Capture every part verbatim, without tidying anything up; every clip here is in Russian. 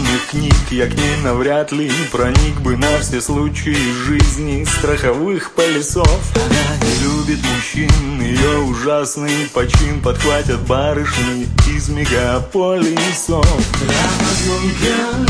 темных книг я к ней навряд ли проник бы на все случаи жизни страховых полисов. Она не любит мужчин, ее ужасный почин подхватят барышни из мегаполисов. Амазонка.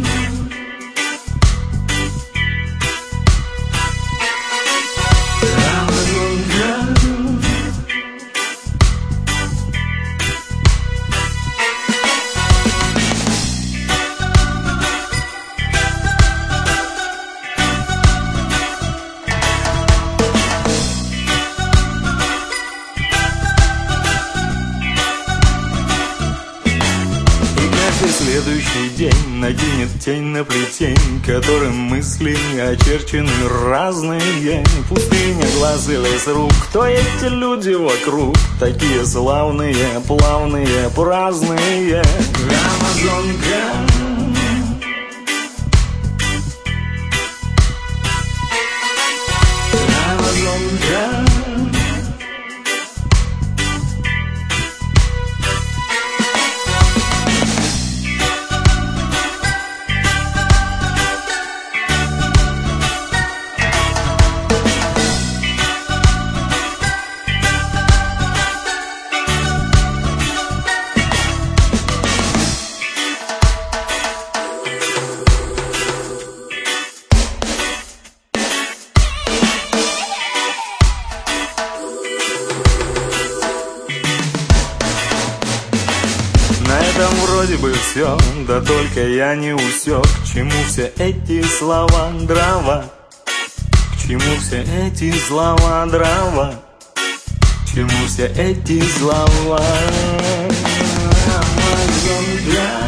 Следующий день накинет тень на плетень, которым мысли очерчены разные. Пустыня, глаз и лес рук, кто эти люди вокруг? Такие славные, плавные, праздные. Амазонка. Амазонка. На этом вроде бы все, да только я не усек, к чему все эти слова дрова, к чему все эти слова дрова, к чему все эти слова. Амазонка.